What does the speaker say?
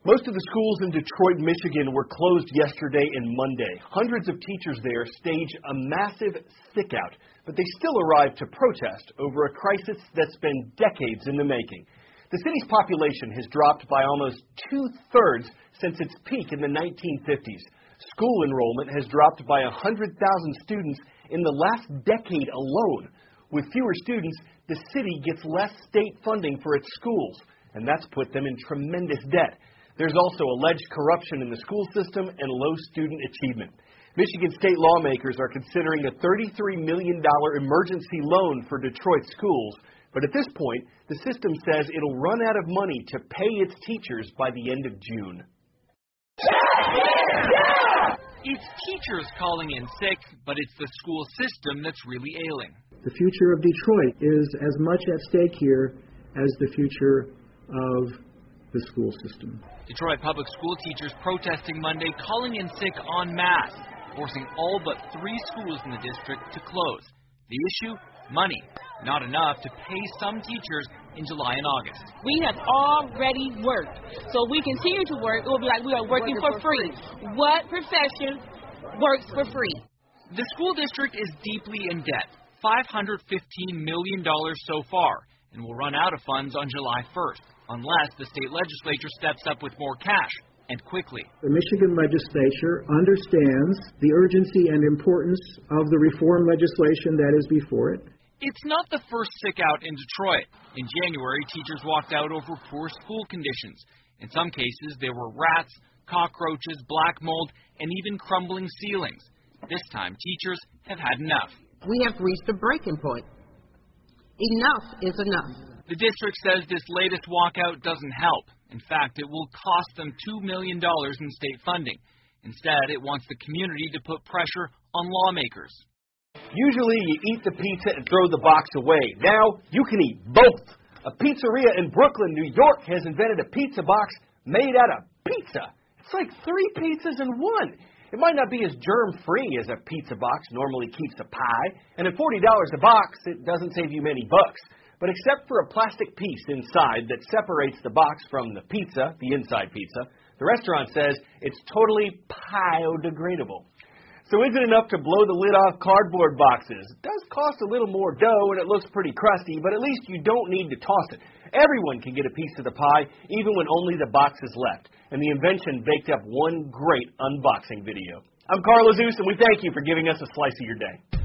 Most of the schools in Detroit, Michigan were closed yesterday and Monday. Hundreds of teachers there stage a massive stickout, but they still arrived to protest over a crisis that's been decades in the making. The city's population has dropped by almost 2/3 since its peak in the 1950s. School enrollment has dropped by 100,000 students in the last decade alone. With fewer students, the city gets less state funding for its schools, and that's put them in tremendous debt. There's also alleged corruption in the school system and low student achievement. Michigan state lawmakers are considering a $33 million emergency loan for Detroit schools, but at this point, the system says it'll run out of money to pay its teachers by the end of June. It's teachers calling in sick, but it's the school system that's really ailing. The future of Detroit is as much at stake here as the future of the school system. Detroit public school teachers protesting Monday, calling in sick en masse, forcing all but 3 schools in the district to close. The issue? Money. Not enough to pay some teachers in July and August. We have already worked. So we continue to work. It will be like we are working for free. What profession works for free? The school district is deeply in debt, $515 million so far, and will run out of funds on July 1st, unless the state legislature steps up with more cash, and quickly. The Michigan legislature understands the urgency and importance of the reform legislation that is before it. It's not the first sick out in Detroit. In January, teachers walked out over poor school conditions. In some cases, there were rats, cockroaches, black mold, and even crumbling ceilings. This time, teachers have had enough. We have reached a breaking point. Enough is enough. The district says this latest walkout doesn't help. In fact, it will cost them $2 million in state funding. Instead, it wants the community to put pressure on lawmakers. Usually you eat the pizza and throw the box away. Now you can eat both. A pizzeria in Brooklyn, New York has invented a pizza box made out of pizza. It's like 3 pizzas in one. It might not be as germ-free as a pizza box normally keeps a pie, and at $40 a box, it doesn't save you many bucks. But except for a plastic piece inside that separates the box from the pizza, the inside pizza, the restaurant says it's totally biodegradable. So is it enough to blow the lid off cardboard boxes? It does cost a little more dough and it looks pretty crusty, but at least you don't need to toss it. Everyone can get a piece of the pie, even when only the box is left. And the invention baked up one great unboxing video. I'm Carl Azuz, and we thank you for giving us a slice of your day.